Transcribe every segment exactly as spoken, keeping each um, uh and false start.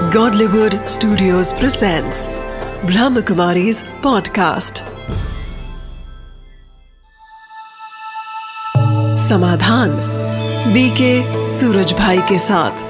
Godlywood Studios presents Brahmakumari's podcast. समाधान BK Suraj भाई के साथ।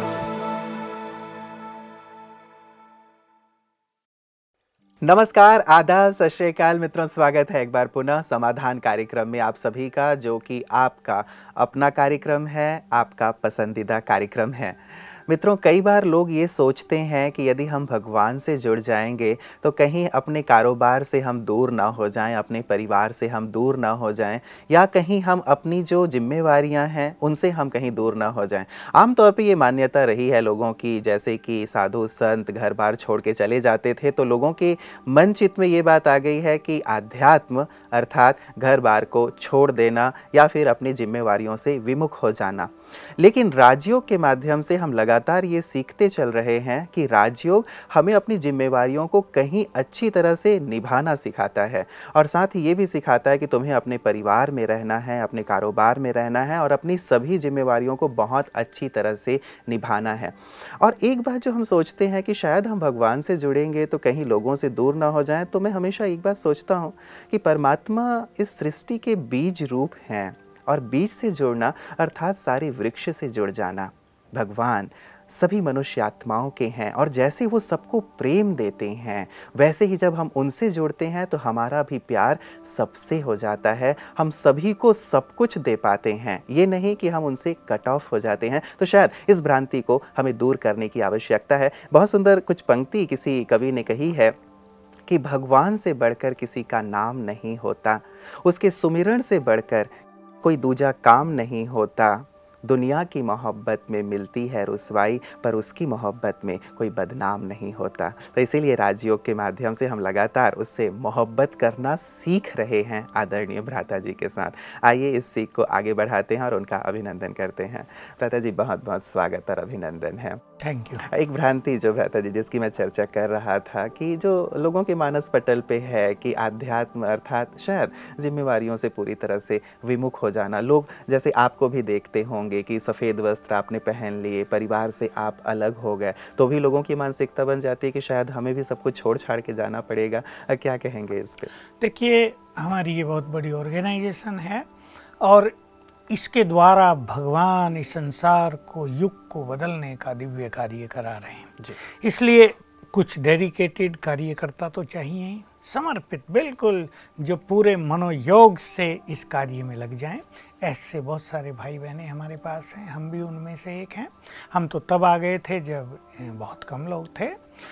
नमस्कार, आदाब, सत श्री अकाल मित्रों, स्वागत है एक बार पुनः समाधान कार्यक्रम में आप सभी का, जो कि आपका अपना कार्यक्रम है, आपका पसंदीदा कार्यक्रम है। मित्रों, कई बार लोग ये सोचते हैं कि यदि हम भगवान से जुड़ जाएंगे तो कहीं अपने कारोबार से हम दूर ना हो जाएं, अपने परिवार से हम दूर ना हो जाएं, या कहीं हम अपनी जो जिम्मेवारियां हैं उनसे हम कहीं दूर ना हो जाएं। आमतौर पे ये मान्यता रही है लोगों की, जैसे कि साधु संत घर बार छोड़ के चले जाते थे तो लोगों के मन चित्त में ये बात आ गई है कि आध्यात्म अर्थात घर बार को छोड़ देना या फिर अपनी जिम्मेवारियों से विमुख हो जाना। लेकिन राजयोग के माध्यम से हम लगातार ये सीखते चल रहे हैं कि राजयोग हमें अपनी जिम्मेवारियों को कहीं अच्छी तरह से निभाना सिखाता है, और साथ ही ये भी सिखाता है कि तुम्हें अपने परिवार में रहना है, अपने कारोबार में रहना है और अपनी सभी जिम्मेवारियों को बहुत अच्छी तरह से निभाना है। और एक बात जो हम सोचते हैं कि शायद हम भगवान से जुड़ेंगे तो कहीं लोगों से दूर ना हो जाएं, तो मैं हमेशा एक बात सोचता हूँ कि परमात्मा इस सृष्टि के बीज रूप हैं, और बीज से जुड़ना अर्थात सारे वृक्ष से जुड़ जाना। भगवान सभी मनुष्य आत्माओं के हैं, और जैसे वो सबको प्रेम देते हैं वैसे ही जब हम उनसे जुड़ते हैं तो हमारा भी प्यार सबसे हो जाता है। हम सभी को सब कुछ दे पाते हैं, ये नहीं कि हम उनसे कट ऑफ हो जाते हैं। तो शायद इस भ्रांति को हमें दूर करने की आवश्यकता है। बहुत सुंदर कुछ पंक्ति किसी कवि ने कही है कि भगवान से बढ़कर किसी का नाम नहीं होता, उसके सुमिरन से बढ़कर कोई दूजा काम नहीं होता। दुनिया की मोहब्बत में मिलती है रुसवाई, पर उसकी मोहब्बत में कोई बदनाम नहीं होता। तो इसीलिए राजयोग के माध्यम से हम लगातार उससे मोहब्बत करना सीख रहे हैं आदरणीय भ्राता जी के साथ। आइए इस सीख को आगे बढ़ाते हैं और उनका अभिनंदन करते हैं। भ्राता जी, बहुत बहुत स्वागत और अभिनंदन है। Thank you. एक भ्रांति जो भ्राता जी जिसकी मैं चर्चा कर रहा था कि जो लोगों के मानस पटल पे है कि आध्यात्म अर्थात शायद जिम्मेवारियों से पूरी तरह से विमुख हो जाना। लोग जैसे आपको भी देखते होंगे कि सफ़ेद वस्त्र आपने पहन लिए, परिवार से आप अलग हो गए, तो भी लोगों की मानसिकता बन जाती है कि शायद हमें भी सब कुछ छोड़ छाड़ के जाना पड़ेगा। क्या कहेंगे इस पे? देखिए, हमारी ये बहुत बड़ी ऑर्गेनाइजेशन है और इसके द्वारा भगवान इस संसार को, युग को बदलने का दिव्य कार्य करा रहे हैं जी। इसलिए कुछ डेडिकेटेड कार्यकर्ता तो चाहिए ही, समर्पित, बिल्कुल जो पूरे मनोयोग से इस कार्य में लग जाएं। ऐसे बहुत सारे भाई बहनें हमारे पास हैं, हम भी उनमें से एक हैं। हम तो तब आ गए थे जब बहुत कम लोग थे,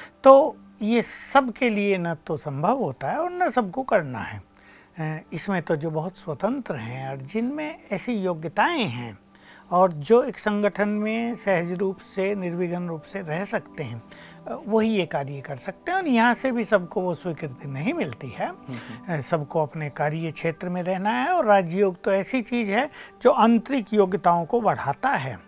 तो ये सब के लिए न तो संभव होता है और न सबको करना है। इसमें तो जो बहुत स्वतंत्र हैं और जिनमें ऐसी योग्यताएं हैं और जो एक संगठन में सहज रूप से, निर्विघ्न रूप से रह सकते हैं, वही ये कार्य कर सकते हैं। और यहाँ से भी सबको वो स्वीकृति नहीं मिलती है। सबको अपने कार्य क्षेत्र में रहना है, और राजयोग तो ऐसी चीज़ है जो आंतरिक योग्यताओं को बढ़ाता है।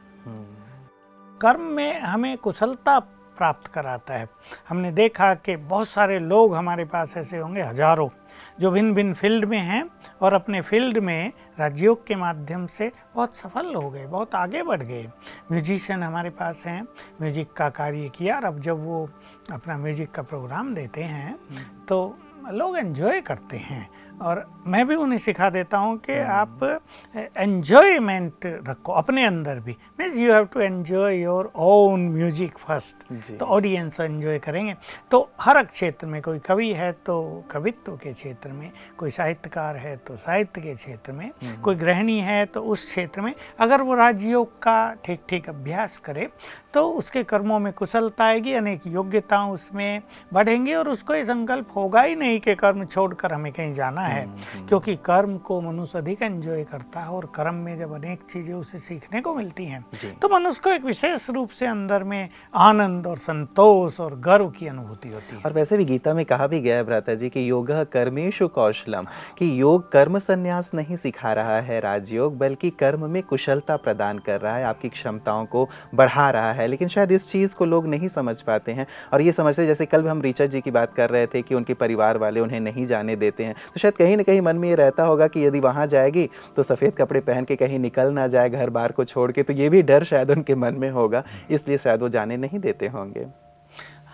कर्म में हमें कुशलता प्राप्त कराता है। हमने देखा कि बहुत सारे लोग हमारे पास ऐसे होंगे, हजारों, जो भिन्न भिन्न फील्ड में हैं और अपने फील्ड में राजयोग के माध्यम से बहुत सफल हो गए, बहुत आगे बढ़ गए। म्यूजिशियन हमारे पास हैं, म्यूजिक का कार्य किया, और अब जब वो अपना म्यूजिक का प्रोग्राम देते हैं तो लोग एंजॉय करते हैं। और मैं भी उन्हें सिखा देता हूँ कि आप एन्जॉयमेंट रखो अपने अंदर भी। Means you have to enjoy your own music first, तो ऑडियंस एन्जॉय करेंगे। तो हर क्षेत्र में, कोई कवि है तो कवित्व के क्षेत्र में, कोई साहित्यकार है तो साहित्य के क्षेत्र में, कोई गृहिणी है तो उस क्षेत्र में अगर वो राजयोग का ठीक ठीक अभ्यास करे तो उसके कर्मों में कुशलता आएगी, अनेक योग्यताएं उसमें बढ़ेंगी, और उसको ये संकल्प होगा ही नहीं कि कर्म छोड़कर हमें कहीं जाना है। क्योंकि कर्म को मनुष्य अधिक एंजॉय करता है, और कर्म में जब अनेक चीजें उसे सीखने को मिलती हैं तो मनुष्य को एक विशेष रूप से अंदर में आनंद और संतोष और गर्व की अनुभूति होती है। और वैसे भी गीता में कहा भी गया है भ्राता जी कि योगः कर्मेषु कौशलम, कि योग कर्म संन्यास नहीं सिखा रहा है राजयोग, बल्कि कर्म में कुशलता प्रदान कर रहा है, आपकी क्षमताओं को बढ़ा रहा है। है, लेकिन शायद इस चीज़ को लोग नहीं समझ पाते हैं और ये समझते, जैसे कल हम ऋचा जी की बात कर रहे थे कि उनके परिवार वाले उन्हें नहीं जाने देते हैं, तो शायद कहीं ना कहीं मन में ये रहता होगा कि यदि वहाँ जाएगी तो सफ़ेद कपड़े पहन के कहीं निकल ना जाए घर बार को छोड़ के, तो ये भी डर शायद उनके मन में होगा, इसलिए शायद वो जाने नहीं देते होंगे।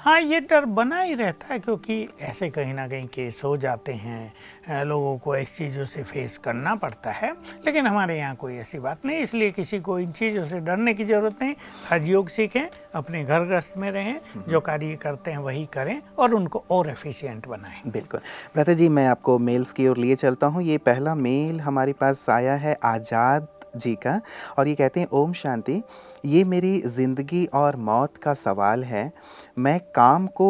हाँ, ये डर बना ही रहता है, क्योंकि ऐसे कहीं ना कहीं केस हो जाते हैं, लोगों को इस चीज़ों से फेस करना पड़ता है। लेकिन हमारे यहाँ कोई ऐसी बात नहीं, इसलिए किसी को इन चीज़ों से डरने की ज़रूरत नहीं। राजयोग सीखें, अपने घर गृहस्थ में रहें, जो कार्य करते हैं वही करें और उनको और एफिशिएंट बनाएं। बिल्कुल भ्राता जी, मैं आपको मेल्स की ओर लिए चलता हूँ। ये पहला मेल हमारे पास आया है आज़ाद जी का, और ये कहते हैं ओम शांति। ये मेरी ज़िंदगी और मौत का सवाल है। मैं काम को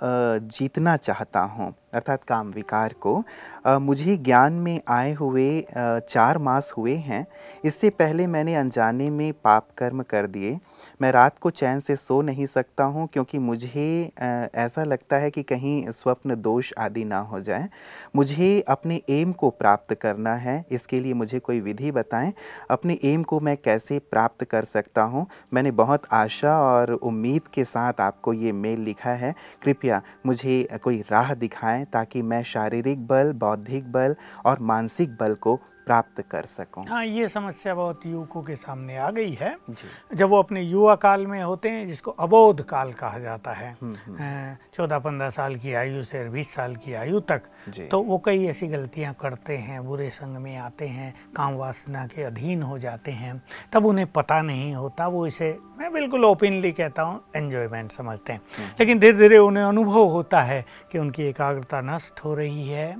जीतना चाहता हूँ, अर्थात काम विकार को। मुझे ज्ञान में आए हुए चार मास हुए हैं। इससे पहले मैंने अनजाने में पाप कर्म कर दिए। मैं रात को चैन से सो नहीं सकता हूँ, क्योंकि मुझे ऐसा लगता है कि कहीं स्वप्न दोष आदि ना हो जाए। मुझे अपने एम को प्राप्त करना है, इसके लिए मुझे कोई विधि बताएं। अपने एम को मैं कैसे प्राप्त कर सकता हूँ? मैंने बहुत आशा और उम्मीद के साथ आपको ये मेल लिखा है। कृपया मुझे कोई राह दिखाएं ताकि मैं शारीरिक बल, बौद्धिक बल और मानसिक बल को प्राप्त कर सकूं। हाँ, ये समस्या बहुत युवकों के सामने आ गई है। जब वो अपने युवा काल में होते हैं, जिसको अबोध काल कहा जाता है, चौदह पंद्रह साल की आयु से बीस साल की आयु तक, तो वो कई ऐसी गलतियां करते हैं, बुरे संग में आते हैं, काम वासना के अधीन हो जाते हैं। तब उन्हें पता नहीं होता, वो इसे, मैं बिल्कुल ओपनली कहता हूँ, एन्जॉयमेंट समझते हैं। लेकिन धीरे धीरे उन्हें अनुभव होता है कि उनकी एकाग्रता नष्ट हो रही है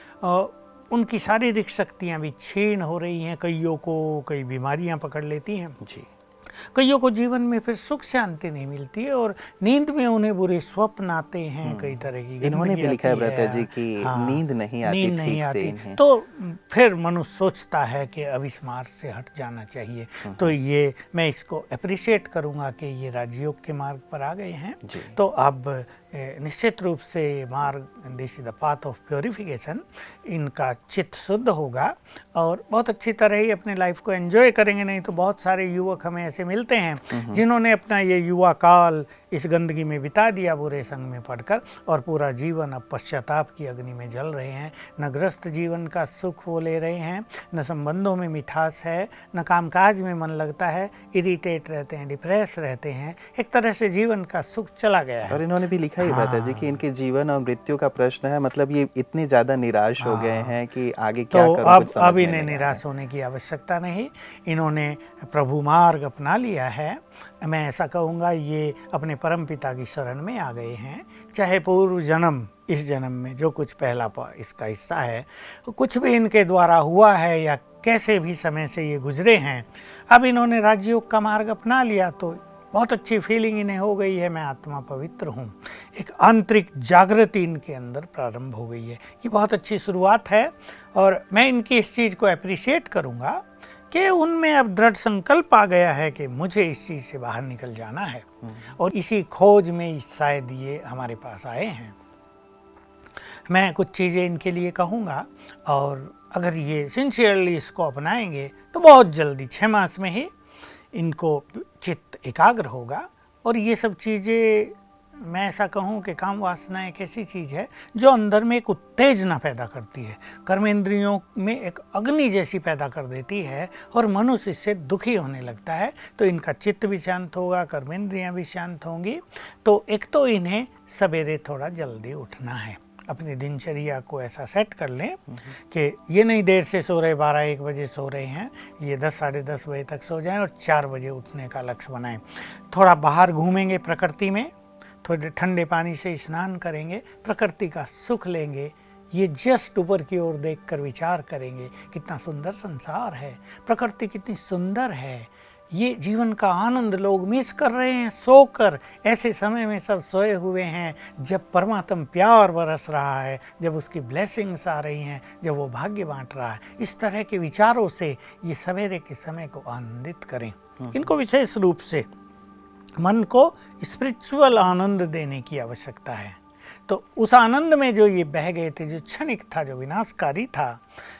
और उनकी शारीरिक शक्तियाँ भी क्षीण हो रही हैं। कईयों को कई बीमारियाँ पकड़ लेती हैं जी। कईयों को जीवन में फिर सुख शांति नहीं मिलती है और नींद में उन्हें बुरे स्वप्न आते हैं, कई तरह की। इन्होंने भी लिखा है भ्राता जी कि हाँ, नींद नहीं आती, नींद नहीं आती से तो फिर मनुष्य सोचता है कि अब इस मार्ग से हट जाना चाहिए। तो ये मैं इसको अप्रिशिएट करूँगा कि ये राजयोग के मार्ग पर आ गए हैं। तो अब निश्चित रूप से मार्ग, this is the path of purification, इनका चित्त शुद्ध होगा और बहुत अच्छी तरह ही अपने लाइफ को एंजॉय करेंगे। नहीं तो बहुत सारे युवक हमें ऐसे मिलते हैं जिन्होंने अपना ये युवा काल इस गंदगी में बिता दिया, बुरे संग में पड़कर, और पूरा जीवन अब पश्चाताप की अग्नि में जल रहे हैं। न गृहस्थ जीवन का सुख वो ले रहे हैं, न संबंधों में मिठास है, न कामकाज में मन लगता है, इरिटेट रहते हैं, डिप्रेस रहते हैं। एक तरह से जीवन का सुख चला गया है। और इन्होंने भी लिखा ही भ्राता जी कि इनके जीवन और मृत्यु का प्रश्न है, मतलब ये इतने ज्यादा निराश हो गए हैं कि आगे क्या तो करूं, अब कुछ समझ अब में इन्हें नहीं आ निराश होने की आवश्यकता नहीं। इन्होंने प्रभु मार्ग अपना लिया है। मैं ऐसा कहूँगा, ये अपने परम पिता की शरण में आ गए हैं। चाहे पूर्व जन्म, इस जन्म में जो कुछ पहला इसका हिस्सा है, कुछ भी इनके द्वारा हुआ है या कैसे भी समय से ये गुजरे हैं, अब इन्होंने राजयोग का मार्ग अपना लिया तो बहुत अच्छी फीलिंग इन्हें हो गई है। मैं आत्मा पवित्र हूँ, एक आंतरिक जागृति इनके अंदर प्रारंभ हो गई है। ये बहुत अच्छी शुरुआत है और मैं इनकी इस चीज़ को अप्रिशिएट करूँगा कि उनमें अब दृढ़ संकल्प आ गया है कि मुझे इस चीज़ से बाहर निकल जाना है, और इसी खोज में शायद ये हमारे पास आए हैं। मैं कुछ चीज़ें इनके लिए कहूँगा और अगर ये सिंसियरली इसको अपनाएंगे तो बहुत जल्दी, छः मास में ही इनको चित्त एकाग्र होगा। और ये सब चीज़ें, मैं ऐसा कहूँ कि काम वासना एक ऐसी चीज़ है जो अंदर में एक उत्तेजना पैदा करती है, कर्मेंद्रियों में एक अग्नि जैसी पैदा कर देती है और मनुष्य इससे दुखी होने लगता है। तो इनका चित्त भी शांत होगा, कर्मेंद्रियाँ भी शांत होंगी। तो एक तो इन्हें सवेरे थोड़ा जल्दी उठना है, अपनी दिनचर्या को ऐसा सेट कर लें कि ये नहीं देर से सो रहे, बारह एक बजे सो रहे हैं, ये दस साढ़े दस बजे तक सो जाएं और चार बजे उठने का लक्ष्य बनाएं। थोड़ा बाहर घूमेंगे प्रकृति में, थोड़े ठंडे पानी से स्नान करेंगे, प्रकृति का सुख लेंगे। ये जस्ट ऊपर की ओर देखकर विचार करेंगे, कितना सुंदर संसार है, प्रकृति कितनी सुंदर है, ये जीवन का आनंद लोग मिस कर रहे हैं सोकर। ऐसे समय में सब सोए हुए हैं जब परमात्मा प्यार बरस रहा है, जब उसकी ब्लेसिंग्स आ रही हैं, जब वो भाग्य बांट रहा है। इस तरह के विचारों से ये सवेरे के समय को आनंदित करें। इनको विशेष रूप से मन को स्पिरिचुअल आनंद देने की आवश्यकता है। तो उस आनंद में जो ये बह गए थे, जो क्षणिक था, जो विनाशकारी था,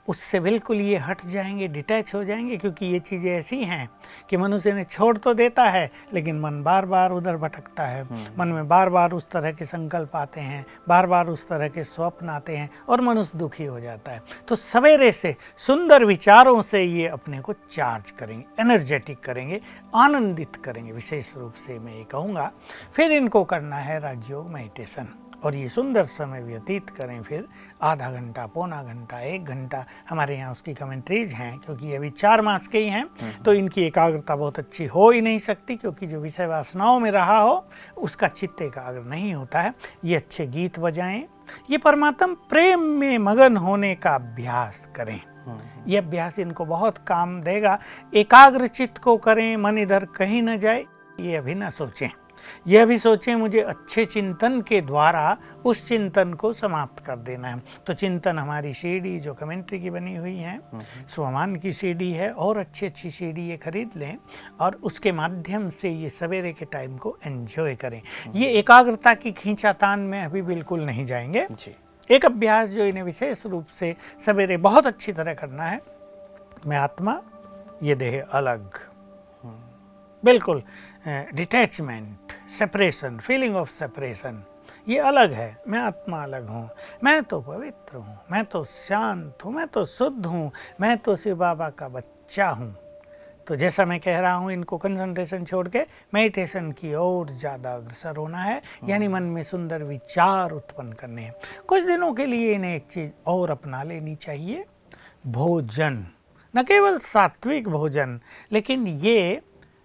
उससे बिल्कुल ये हट जाएंगे, डिटैच हो जाएंगे, क्योंकि ये चीज़ें ऐसी हैं कि मनुष्य ने छोड़ तो देता है लेकिन मन बार बार उधर भटकता है, मन में बार बार उस तरह के संकल्प आते हैं, बार बार उस तरह के स्वप्न आते हैं और मनुष्य दुखी हो जाता है। तो सवेरे से सुंदर विचारों से ये अपने को चार्ज करेंगे, एनर्जेटिक करेंगे, आनंदित करेंगे। विशेष रूप से मैं ये कहूँगा फिर इनको करना है राजयोग मेडिटेशन, और ये सुंदर समय व्यतीत करें। फिर आधा घंटा, पौना घंटा, एक घंटा, हमारे यहाँ उसकी कमेंट्रीज हैं, क्योंकि अभी चार मास के ही हैं तो इनकी एकाग्रता बहुत अच्छी हो ही नहीं सकती, क्योंकि जो विषय वासनाओं में रहा हो उसका चित्त एकाग्र नहीं होता है। ये अच्छे गीत बजाएं, ये परमात्म प्रेम में मगन होने का अभ्यास करें। ये अभ्यास इनको बहुत काम देगा। एकाग्र चित्त को करें, मन इधर कहीं न जाए, ये अभी ना सोचें। यह भी सोचें मुझे अच्छे चिंतन के द्वारा उस चिंतन को समाप्त कर देना है। तो चिंतन हमारी सीडी जो कमेंट्री की बनी हुई है, स्वमान की सीडी है, और अच्छी अच्छी सीडी ये खरीद लें और उसके माध्यम से ये सवेरे के टाइम को एंजॉय करें। ये एकाग्रता की खींचातान में अभी बिल्कुल नहीं जाएंगे जी। एक अभ्यास जो इन्हें विशेष रूप से सवेरे बहुत अच्छी तरह करना है, मैं आत्मा, ये देह अलग, बिल्कुल detachment, separation, feeling of separation, ये अलग है। मैं आत्मा अलग हूँ, मैं तो पवित्र हूँ, मैं तो शांत हूँ, मैं तो शुद्ध हूँ, मैं तो शिव बाबा का बच्चा हूँ। तो जैसा मैं कह रहा हूँ, इनको कंसंट्रेशन छोड़ के मेडिटेशन की ओर ज़्यादा अग्रसर होना है, यानी मन में सुंदर विचार उत्पन्न करने हैं। कुछ दिनों के लिए इन्हें एक चीज़ और अपना लेनी चाहिए, भोजन। न केवल सात्विक भोजन, लेकिन ये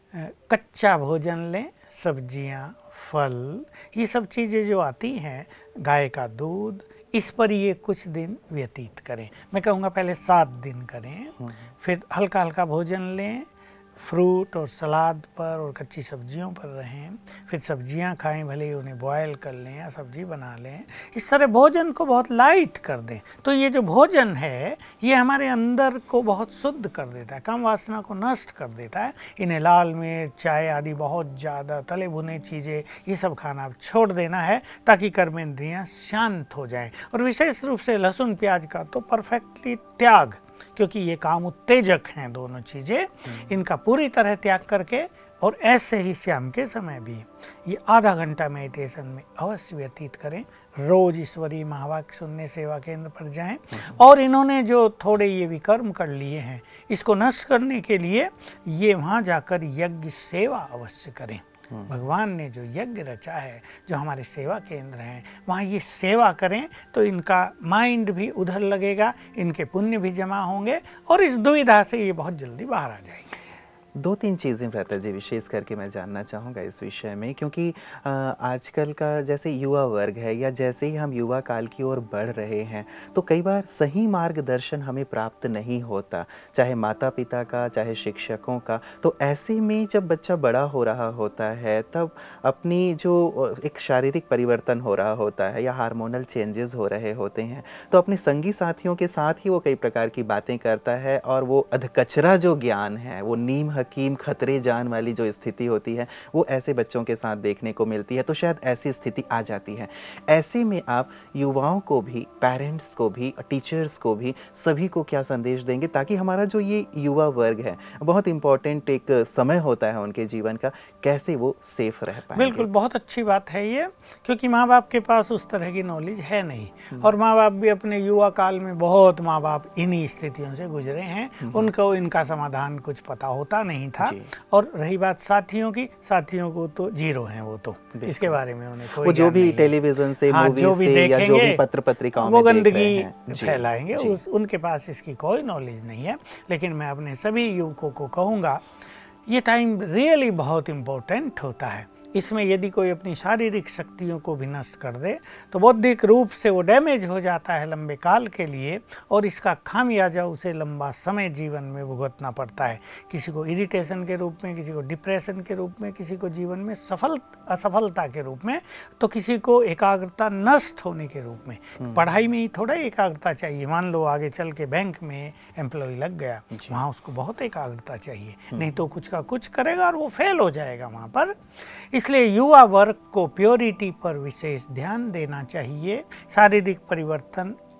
कच्चा भोजन लें, सब्जियां, फल, ये सब चीज़ें जो आती हैं, गाय का दूध, इस पर ये कुछ दिन व्यतीत करें। मैं कहूँगा पहले सात दिन करें, फिर हल्का हल्का भोजन लें, फ्रूट और सलाद पर और कच्ची सब्जियों पर रहें, फिर सब्जियां खाएं, भले ही उन्हें बॉयल कर लें या सब्जी बना लें। इस तरह भोजन को बहुत लाइट कर दें। तो ये जो भोजन है ये हमारे अंदर को बहुत शुद्ध कर देता है, काम वासना को नष्ट कर देता है। इन्हें लाल मिर्च, चाय आदि बहुत ज़्यादा तले भुने चीज़ें ये सब खाना छोड़ देना है, ताकि कर्मेंद्रियाँ शांत हो जाएँ। और विशेष रूप से लहसुन प्याज का तो परफेक्टली त्याग, क्योंकि ये काम उत्तेजक हैं दोनों चीज़ें, इनका पूरी तरह त्याग करके, और ऐसे ही शाम के समय भी ये आधा घंटा मेडिटेशन में अवश्य व्यतीत करें। रोज ईश्वरीय महावाक्य सुनने सेवा केंद्र पर जाएं, और इन्होंने जो थोड़े ये विकर्म कर लिए हैं, इसको नष्ट करने के लिए ये वहाँ जाकर यज्ञ सेवा अवश्य करें। भगवान ने जो यज्ञ रचा है, जो हमारे सेवा केंद्र हैं, वहाँ ये सेवा करें तो इनका माइंड भी उधर लगेगा, इनके पुण्य भी जमा होंगे, और इस दुविधा से ये बहुत जल्दी बाहर आ जाएंगे। दो तीन चीज़ें भ्राता जी विशेष करके मैं जानना चाहूँगा इस विषय में, क्योंकि आ, आजकल का जैसे युवा वर्ग है, या जैसे ही हम युवा काल की ओर बढ़ रहे हैं, तो कई बार सही मार्गदर्शन हमें प्राप्त नहीं होता, चाहे माता पिता का, चाहे शिक्षकों का। तो ऐसे में जब बच्चा बड़ा हो रहा होता है, तब अपनी जो एक शारीरिक परिवर्तन हो रहा होता है या हार्मोनल चेंजेस हो रहे होते हैं, तो अपने संगी साथियों के साथ ही वो कई प्रकार की बातें करता है, और वो अधकचरा जो ज्ञान है, वो नीम हकीम खतरे जान वाली जो स्थिति होती है, वो ऐसे बच्चों के साथ देखने को मिलती है। तो शायद ऐसी स्थिति आ जाती है। ऐसे में आप युवाओं को भी, पेरेंट्स को भी, टीचर्स को भी, सभी को क्या संदेश देंगे, ताकि हमारा जो ये युवा वर्ग है, बहुत इंपॉर्टेंट एक समय होता है उनके जीवन का, कैसे वो सेफ रह पाएंगे? बिल्कुल, बहुत अच्छी बात है ये, क्योंकि माँ बाप के पास उस तरह की नॉलेज है नहीं, और माँ बाप भी अपने युवा काल में बहुत माँ बाप इन्हीं स्थितियों से गुजरे हैं, उनको इनका समाधान कुछ पता होता नहीं था। और रही बात साथियों की, साथियों को तो जीरो हैं, वो तो इसके बारे में उन्हें कोई, वो जो भी टेलीविजन से, हाँ, मूवी से, या जो भी पत्र पत्रिकाओं में वो गंदगी फैलाएंगे, जी, उस उनके पास इसकी कोई नॉलेज नहीं है। लेकिन मैं अपने सभी युवकों को कहूँगा, ये टाइम रियली बहुत इम्पोर्टेंट होता है। इसमें यदि कोई अपनी शारीरिक शक्तियों को भी नष्ट कर दे तो बौद्धिक रूप से वो डैमेज हो जाता है लंबे काल के लिए, और इसका खामियाजा उसे लंबा समय जीवन में भुगतना पड़ता है। किसी को इरिटेशन के रूप में, किसी को डिप्रेशन के रूप में, किसी को जीवन में सफल असफलता के रूप में, तो किसी को एकाग्रता नष्ट होने के रूप में। पढ़ाई में ही थोड़ा एकाग्रता चाहिए। मान लो आगे चल के बैंक में एम्प्लॉय लग गया, वहाँ उसको बहुत एकाग्रता चाहिए, नहीं तो कुछ का कुछ करेगा और वो फेल हो जाएगा वहाँ पर। इसलिए युवा वर्ग को प्योरिटी पर विशेष ध्यान देना चाहिए। शारीरिक परिवर्तन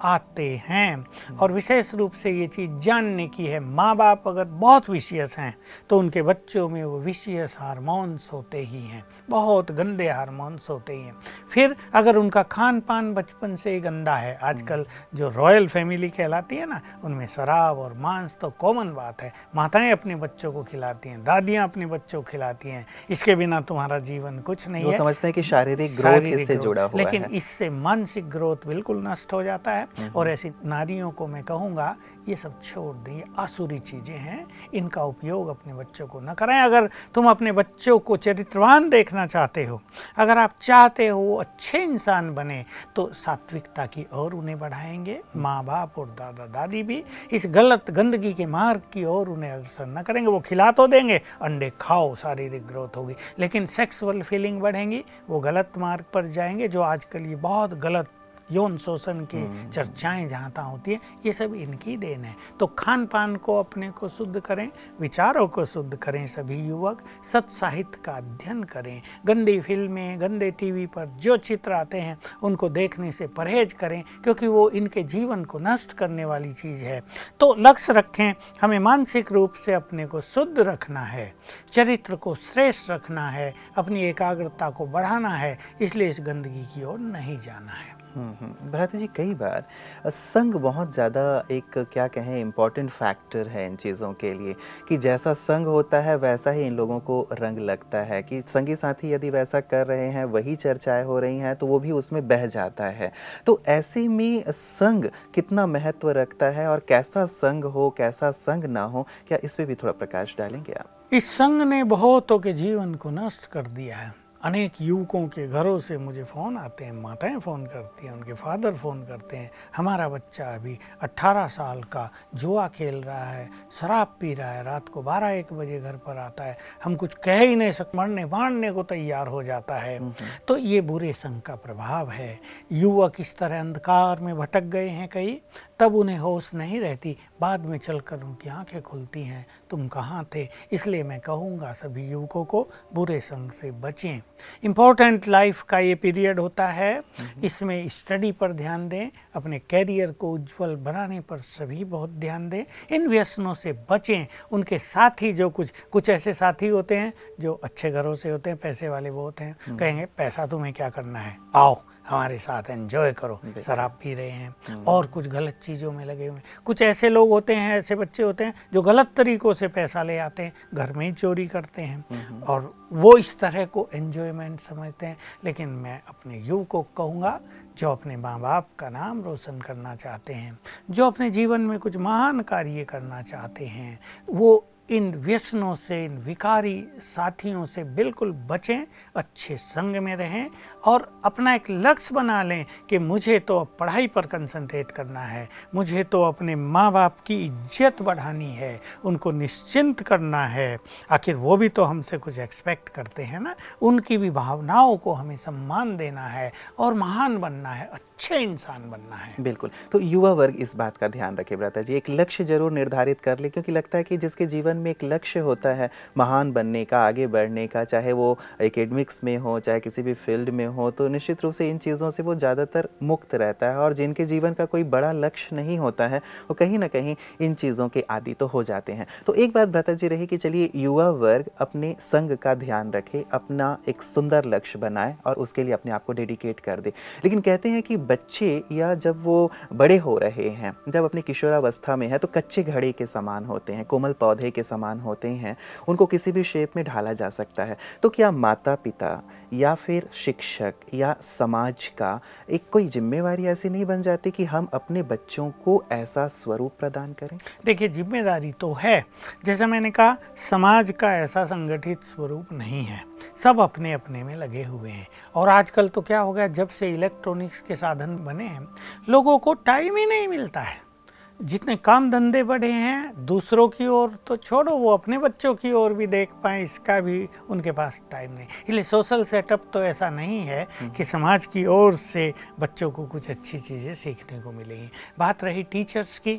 आते हैं। और विशेष रूप से ये चीज़ जानने की है, माँ बाप अगर बहुत विशियस हैं तो उनके बच्चों में वो विशियस हार्मोन्स होते ही हैं, बहुत गंदे हार्मोन्स होते ही हैं। फिर अगर उनका खान पान बचपन से ही गंदा है, आजकल जो रॉयल फैमिली कहलाती है ना, उनमें शराब और मांस तो कॉमन बात है। माताएं अपने बच्चों को खिलाती हैं, दादियाँ अपने बच्चों को खिलाती हैं, इसके बिना तुम्हारा जीवन कुछ नहीं है। वो समझते हैं कि शारीरिक ग्रोथ इससे जुड़ा हुआ लेकिन है। इससे मानसिक ग्रोथ बिल्कुल नष्ट हो जाता है। और ऐसी नारियों को मैं कहूँगा ये सब छोड़ दें, ये आसुरी चीज़ें हैं, इनका उपयोग अपने बच्चों को न करें। अगर तुम अपने बच्चों को चरित्रवान देखना चाहते हो, अगर आप चाहते हो वो अच्छे इंसान बने, तो सात्विकता की ओर उन्हें बढ़ाएंगे। माँ बाप और दादा दादी भी इस गलत गंदगी के मार्ग की ओर उन्हें अग्रसर न करेंगे। वो खिला तो देंगे, अंडे खाओ, शारीरिक ग्रोथ होगी, लेकिन सेक्सुअल फीलिंग बढ़ेंगी, वो गलत मार्ग पर जाएंगे। जो आजकल ये बहुत गलत यौन शोषण की चर्चाएं जहाँ तहाँ होती है, ये सब इनकी देन है। तो खान पान को अपने को शुद्ध करें, विचारों को शुद्ध करें। सभी युवक सत साहित्य का अध्ययन करें, गंदी फिल्में, गंदे टीवी पर जो चित्र आते हैं उनको देखने से परहेज करें, क्योंकि वो इनके जीवन को नष्ट करने वाली चीज़ है। तो लक्ष्य रखें, हमें मानसिक रूप से अपने को शुद्ध रखना है, चरित्र को श्रेष्ठ रखना है, अपनी एकाग्रता को बढ़ाना है, इसलिए इस गंदगी की ओर नहीं जाना है। भ्राता जी, कई बार संग बहुत ज़्यादा एक क्या कहें इम्पॉर्टेंट फैक्टर है इन चीज़ों के लिए, कि जैसा संग होता है वैसा ही इन लोगों को रंग लगता है, कि संगी साथी यदि वैसा कर रहे हैं, वही चर्चाएं हो रही हैं, तो वो भी उसमें बह जाता है। तो ऐसे में संग कितना महत्व रखता है, और कैसा संग हो, कैसा संग ना हो, क्या इस पर भी थोड़ा प्रकाश डालेंगे आप? इस संग ने बहुतों के जीवन को नष्ट कर दिया है। अनेक युवकों के घरों से मुझे फ़ोन आते हैं, माताएं फ़ोन करती हैं, उनके फादर फ़ोन करते हैं, हमारा बच्चा अभी अट्ठारह साल का जुआ खेल रहा है, शराब पी रहा है, रात को बारह एक बजे घर पर आता है, हम कुछ कह ही नहीं सकते, मरने मारने को तैयार हो जाता है। तो ये बुरे संग का प्रभाव है। युवक इस तरह अंधकार में भटक गए हैं कई, तब उन्हें होश नहीं रहती, बाद में चलकर उनकी आंखें खुलती हैं, तुम कहाँ थे। इसलिए मैं कहूँगा सभी युवकों को बुरे संग से बचें। इम्पोर्टेंट लाइफ का ये पीरियड होता है, इसमें स्टडी पर ध्यान दें, अपने कैरियर को उज्जवल बनाने पर सभी बहुत ध्यान दें, इन व्यसनों से बचें। उनके साथी जो कुछ कुछ ऐसे साथी होते हैं जो अच्छे घरों से होते हैं, पैसे वाले वो होते हैं, कहेंगे पैसा तुम्हें क्या करना है, आओ हमारे साथ एंजॉय करो, शराब पी रहे हैं और कुछ गलत चीज़ों में लगे हुए हैं। कुछ ऐसे लोग होते हैं, ऐसे बच्चे होते हैं जो गलत तरीक़ों से पैसा ले आते हैं, घर में ही चोरी करते हैं और वो इस तरह को एंजॉयमेंट समझते हैं। लेकिन मैं अपने युवकों को कहूँगा जो अपने माँ बाप का नाम रोशन करना चाहते हैं, जो अपने जीवन में कुछ महान कार्य करना चाहते हैं, वो इन व्यसनों से, इन विकारी साथियों से बिल्कुल बचें, अच्छे संग में रहें और अपना एक लक्ष्य बना लें कि मुझे तो अब पढ़ाई पर कंसंट्रेट करना है, मुझे तो अपने माँ बाप की इज्जत बढ़ानी है, उनको निश्चिंत करना है। आखिर वो भी तो हमसे कुछ एक्सपेक्ट करते हैं ना, उनकी भी भावनाओं को हमें सम्मान देना है और महान बनना है, अच्छे इंसान बनना है। बिल्कुल। तो युवा वर्ग इस बात का ध्यान रखे भ्राता जी, एक लक्ष्य जरूर निर्धारित कर ले, क्योंकि लगता है कि जिसके जीवन में एक लक्ष्य होता है महान बनने का, आगे बढ़ने का, चाहे वो एकेडमिक्स में हो, चाहे किसी भी फील्ड में हो, तो निश्चित रूप से इन चीज़ों से वो ज़्यादातर मुक्त रहता है। और जिनके जीवन का कोई बड़ा लक्ष्य नहीं होता है, वो कहीं ना कहीं इन चीज़ों के आदी तो हो जाते हैं। तो एक बात भ्राता जी रही कि चलिए युवा वर्ग अपने संग का ध्यान रखे, अपना एक सुंदर लक्ष्य बनाए और उसके लिए अपने आप को डेडिकेट कर दे। लेकिन कहते हैं कि बच्चे या जब वो बड़े हो रहे हैं, जब अपनी किशोरावस्था में है, तो कच्चे घड़े के समान होते हैं, कोमल पौधे के समान होते हैं, उनको किसी भी शेप में ढाला जा सकता है। तो क्या माता पिता या फिर शिक्षक या समाज का एक कोई जिम्मेवारी ऐसी नहीं बन जाती कि हम अपने बच्चों को ऐसा स्वरूप प्रदान करें? देखिए, जिम्मेदारी तो है, जैसा मैंने कहा समाज का ऐसा संगठित स्वरूप नहीं है, सब अपने अपने में लगे हुए हैं। और आजकल तो क्या हो गया, जब से इलेक्ट्रॉनिक्स के साधन बने हैं, लोगों को टाइम ही नहीं मिलता है। जितने काम धंधे बढ़े हैं, दूसरों की ओर तो छोड़ो, वो अपने बच्चों की ओर भी देख पाएँ, इसका भी उनके पास टाइम नहीं। इसलिए सोशल सेटअप तो ऐसा नहीं है कि समाज की ओर से बच्चों को कुछ अच्छी चीज़ें सीखने को मिलेंगी। बात रही टीचर्स की,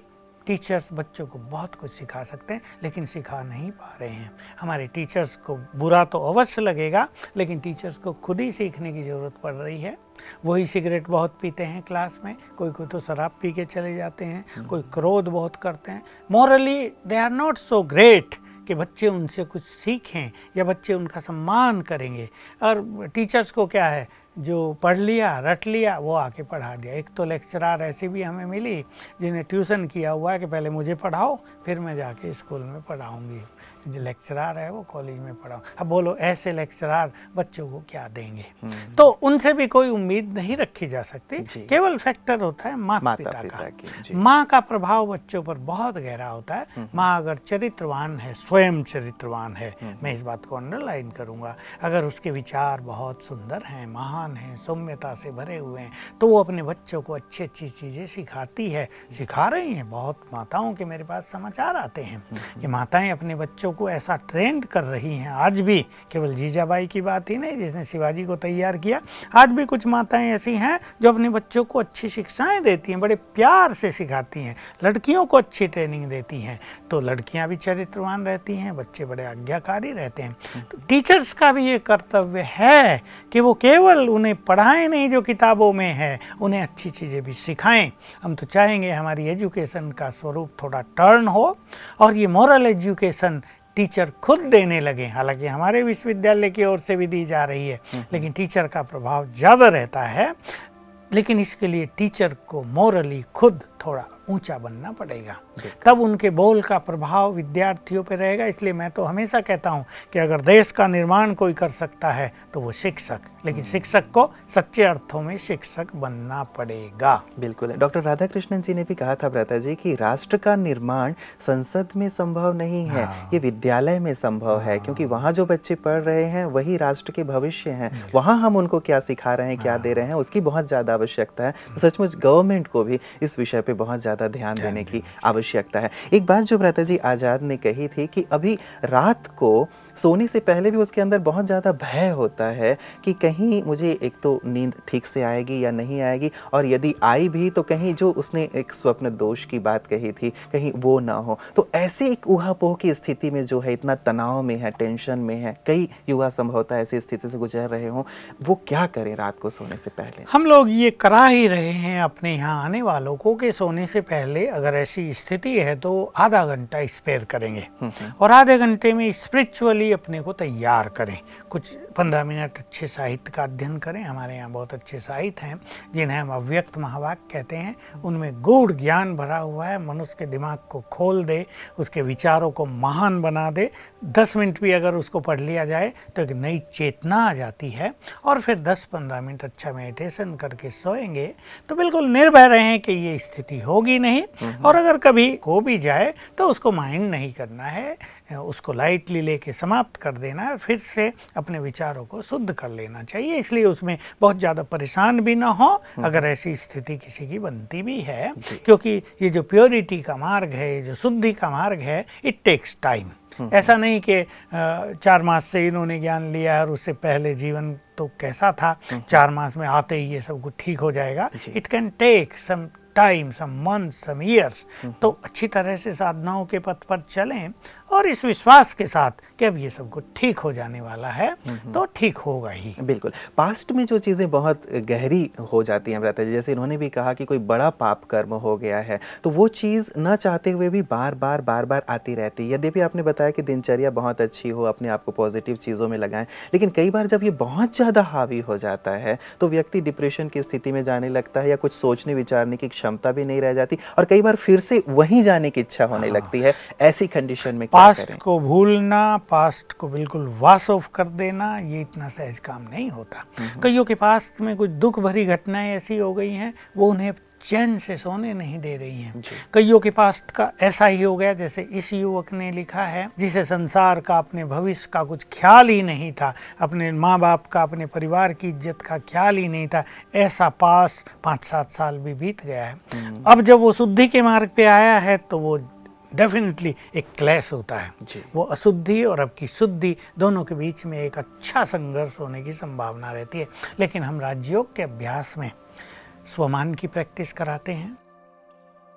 टीचर्स बच्चों को बहुत कुछ सिखा सकते हैं, लेकिन सिखा नहीं पा रहे हैं। हमारे टीचर्स को बुरा तो अवश्य लगेगा, लेकिन टीचर्स को खुद ही सीखने की ज़रूरत पड़ रही है। वही सिगरेट बहुत पीते हैं क्लास में, कोई कोई तो शराब पी के चले जाते हैं, कोई क्रोध बहुत करते हैं। Morally they are not so great कि बच्चे उनसे कुछ सीखें या बच्चे उनका सम्मान करेंगे। और टीचर्स को क्या है, जो पढ़ लिया रट लिया वो आके पढ़ा दिया। एक तो लेक्चरार ऐसी भी हमें मिली जिन्हें ट्यूशन किया हुआ है कि पहले मुझे पढ़ाओ फिर मैं जाके स्कूल में पढ़ाऊँगी। जो लेक्चरार है वो कॉलेज में पढ़ाओ। अब बोलो ऐसे लेक्चरार बच्चों को क्या देंगे? तो उनसे भी कोई उम्मीद नहीं रखी जा सकती। केवल फैक्टर होता है माता, माता पिता, पिता का। माँ का प्रभाव बच्चों पर बहुत गहरा होता है। माँ अगर चरित्रवान है, स्वयं चरित्रवान है, मैं इस बात को अंडरलाइन करूँगा, अगर उसके विचार बहुत सुंदर हैं, महान हैं, सौम्यता से भरे हुए हैं, तो वो अपने बच्चों को अच्छी अच्छी चीज़ें सिखाती है, सिखा रही हैं। बहुत माताओं के मेरे पास समाचार आते हैं कि माताएं अपने बच्चों को ऐसा ट्रेंड कर रही हैं आज भी। केवल जीजाबाई की बात ही नहीं जिसने शिवाजी को तैयार किया, आज भी कुछ माताएं ऐसी हैं जो अपने बच्चों को अच्छी शिक्षाएं देती हैं, बड़े प्यार से सिखाती हैं, लड़कियों को अच्छी ट्रेनिंग देती हैं, तो लड़कियां भी चरित्रवान रहती हैं, बच्चे बड़े आज्ञाकारी रहते हैं। तो टीचर्स का भी ये कर्तव्य है कि वो केवल उन्हें पढ़ाएं नहीं जो किताबों में है, उन्हें अच्छी चीज़ें भी सिखाएं। हम तो चाहेंगे हमारी एजुकेशन का स्वरूप थोड़ा टर्न हो और ये मॉरल एजुकेशन टीचर खुद देने लगे। हालांकि हमारे विश्वविद्यालय की ओर से भी दी जा रही है, लेकिन टीचर का प्रभाव ज़्यादा रहता है। लेकिन इसके लिए टीचर को मॉरली खुद थोड़ा ऊंचा बनना पड़ेगा, तब उनके बोल का प्रभाव विद्यार्थियों पर रहेगा। इसलिए मैं तो हमेशा कहता हूं कि अगर देश का निर्माण कोई कर सकता है तो वो शिक्षक, लेकिन शिक्षक को सच्चे अर्थों में शिक्षक बनना पड़ेगा। बिल्कुल। डॉक्टर राधाकृष्णन जी ने भी कहा था भ्राता जी कि राष्ट्र का निर्माण संसद में संभव नहीं है, हाँ। ये विद्यालय में संभव हाँ। है, क्योंकि वहाँ जो बच्चे पढ़ रहे हैं वही राष्ट्र के भविष्य हैं। वहाँ हम उनको क्या सिखा रहे हैं, क्या दे रहे हैं, उसकी बहुत ज़्यादा आवश्यकता है। तो सचमुच गवर्नमेंट को भी इस विषय पे बहुत ज़्यादा ध्यान देने की आवश्यकता है। एक बात जो भ्राता जी आज़ाद ने कही थी कि अभी रात को सोने से पहले भी उसके अंदर बहुत ज़्यादा भय होता है कि कहीं मुझे एक तो नींद ठीक से आएगी या नहीं आएगी, और यदि आई भी तो कहीं जो उसने एक स्वप्न दोष की बात कही थी कहीं वो ना हो। तो ऐसे एक ऊहापोह की स्थिति में जो है, इतना तनाव में है, टेंशन में है, कई युवा संभवतः ऐसी स्थिति से गुजर रहे हों, वो क्या करें रात को सोने से पहले? हम लोग ये करा ही रहे हैं अपने यहाँ आने वालों को कि सोने से पहले अगर ऐसी स्थिति है तो आधा घंटा स्पेयर करेंगे और आधे घंटे में स्पिरिचुअली अपने को तैयार करें। कुछ पंद्रह मिनट अच्छे साहित्य का अध्ययन करें। हमारे यहाँ बहुत अच्छे साहित्य हैं जिन्हें हम अव्यक्त महावाक्य कहते हैं। उनमें गूढ़ ज्ञान भरा हुआ है, मनुष्य के दिमाग को खोल दे, उसके विचारों को महान बना दे। दस मिनट भी अगर उसको पढ़ लिया जाए तो एक नई चेतना आ जाती है, और फिर दस पंद्रह मिनट अच्छा मेडिटेशन करके सोएंगे तो बिल्कुल निर्भय रहें कि ये स्थिति होगी नहीं, और अगर कभी हो भी जाए तो उसको माइंड नहीं करना है, उसको लाइटली लेके समाप्त कर देना है, फिर से अपने विचारों को शुद्ध कर लेना चाहिए। इसलिए उसमें बहुत ज़्यादा परेशान भी ना हो अगर ऐसी स्थिति किसी की बनती भी है, क्योंकि ये जो प्योरिटी का मार्ग है, ये जो शुद्धि का मार्ग है, इट टेक्स टाइम। ऐसा नहीं कि चार मास से इन्होंने ज्ञान लिया और उससे पहले जीवन तो कैसा था, चार मास में आते ही ये सब कुछ ठीक हो जाएगा। It can take some time, some months, some years. तो अच्छी तरह से साधनाओं के पथ पर चलें और इस विश्वास के साथ कि अब ये सब कुछ ठीक हो जाने वाला है, तो ठीक होगा ही। बिल्कुल। पास्ट में जो चीज़ें बहुत गहरी हो जाती हैं भ्राता जी, जैसे इन्होंने भी कहा कि कोई बड़ा पाप कर्म हो गया है तो वो चीज़ न चाहते हुए भी बार बार बार बार आती रहती है। यद्यपि आपने बताया कि दिनचर्या बहुत अच्छी हो, अपने आप को पॉजिटिव चीज़ों में लगाएं, लेकिन कई बार जब ये बहुत ज़्यादा हावी हो जाता है तो व्यक्ति डिप्रेशन की स्थिति में जाने लगता है, या कुछ सोचने विचारने की क्षमता भी नहीं रह जाती, और कई बार फिर से वहीं जाने की इच्छा होने लगती है। ऐसी कंडीशन में पास्ट को भूलना, पास्ट को बिल्कुल वॉश ऑफ कर देना, ये इतना सहज काम नहीं होता। कईयों के पास्ट में कुछ दुख भरी घटनाएं ऐसी हो गई हैं वो उन्हें चैन से सोने नहीं दे रही हैं। कईयों के पास्ट का ऐसा ही हो गया, जैसे इस युवक ने लिखा है, जिसे संसार का, अपने भविष्य का कुछ ख्याल ही नहीं था, अपने माँ बाप का, अपने परिवार की इज्जत का ख्याल ही नहीं था। ऐसा पास्ट पाँच सात साल भी बीत गया है। अब जब वो शुद्धि के मार्ग पे आया है तो वो डेफिनेटली एक क्लैश होता है। वो अशुद्धि और अब की शुद्धि दोनों के बीच में एक अच्छा संघर्ष होने की संभावना रहती है। लेकिन हम राजयोग के अभ्यास में स्वमान की प्रैक्टिस कराते हैं,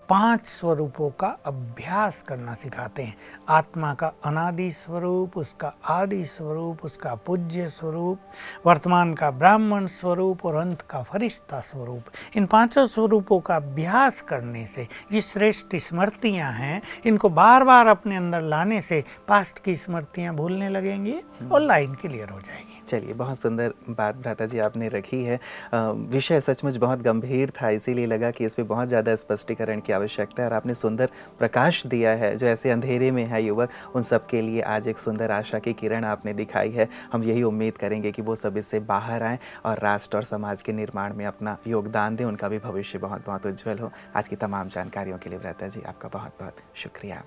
पांच स्वरूपों का अभ्यास करना सिखाते हैं। आत्मा का अनादि स्वरूप, उसका आदि स्वरूप, उसका पूज्य स्वरूप, वर्तमान का ब्राह्मण स्वरूप और अंत का फरिश्ता स्वरूप। इन पांचों स्वरूपों का अभ्यास करने से ये श्रेष्ठ स्मृतियां हैं, इनको बार बार अपने अंदर लाने से पास्ट की स्मृतियां भूलने लगेंगी और लाइन क्लियर हो जाएगी। चलिए, बहुत सुंदर बात भ्राता जी आपने रखी है। विषय सचमुच बहुत गंभीर था, इसीलिए लगा कि इस पे बहुत ज़्यादा स्पष्टीकरण की आवश्यकता है और आपने सुंदर प्रकाश दिया है। जो ऐसे अंधेरे में है युवक, उन सब के लिए आज एक सुंदर आशा की किरण आपने दिखाई है। हम यही उम्मीद करेंगे कि वो सब इससे बाहर आएँ और राष्ट्र और समाज के निर्माण में अपना योगदान दें, उनका भी भविष्य बहुत बहुत उज्जवल हो। आज की तमाम जानकारियों के लिए भ्राता जी आपका बहुत बहुत शुक्रिया।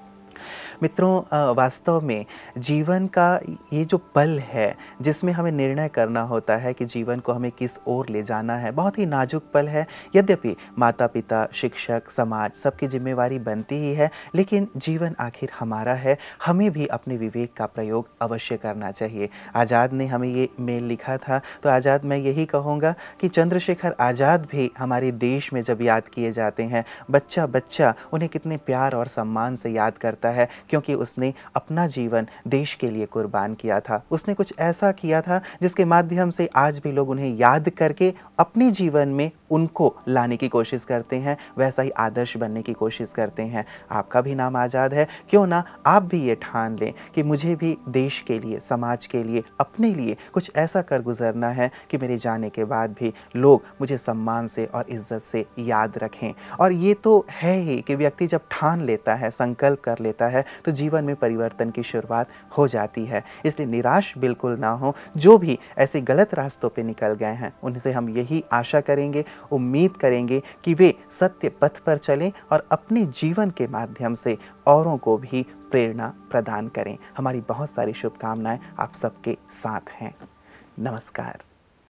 मित्रों, वास्तव में जीवन का ये जो पल है जिसमें हमें निर्णय करना होता है कि जीवन को हमें किस ओर ले जाना है, बहुत ही नाजुक पल है। यद्यपि माता पिता, शिक्षक, समाज सबकी जिम्मेवारी बनती ही है, लेकिन जीवन आखिर हमारा है। हमें भी अपने विवेक का प्रयोग अवश्य करना चाहिए। आज़ाद ने हमें ये मेल लिखा था, तो आज़ाद मैं यही कहूँगा कि चंद्रशेखर आज़ाद भी हमारे देश में जब याद किए जाते हैं, बच्चा बच्चा उन्हें कितने प्यार और सम्मान से याद करता है, क्योंकि उसने अपना जीवन देश के लिए कुर्बान किया था। उसने कुछ ऐसा किया था जिसके माध्यम से आज भी लोग उन्हें याद करके अपने जीवन में उनको लाने की कोशिश करते हैं, वैसा ही आदर्श बनने की कोशिश करते हैं। आपका भी नाम आज़ाद है, क्यों ना आप भी ये ठान लें कि मुझे भी देश के लिए, समाज के लिए, अपने लिए कुछ ऐसा कर गुजरना है कि मेरे जाने के बाद भी लोग मुझे सम्मान से और इज्जत से याद रखें। और ये तो है ही कि व्यक्ति जब ठान लेता है, संकल्प कर लेता है, तो जीवन में परिवर्तन की शुरुआत हो जाती है। इसलिए निराश बिल्कुल ना हो। जो भी ऐसे गलत रास्तों पे निकल गए हैं, उनसे हम यही आशा करेंगे, उम्मीद करेंगे कि वे सत्य पथ पर चलें और अपने जीवन के माध्यम से औरों को भी प्रेरणा प्रदान करें। हमारी बहुत सारी शुभकामनाएं आप सबके साथ हैं। नमस्कार।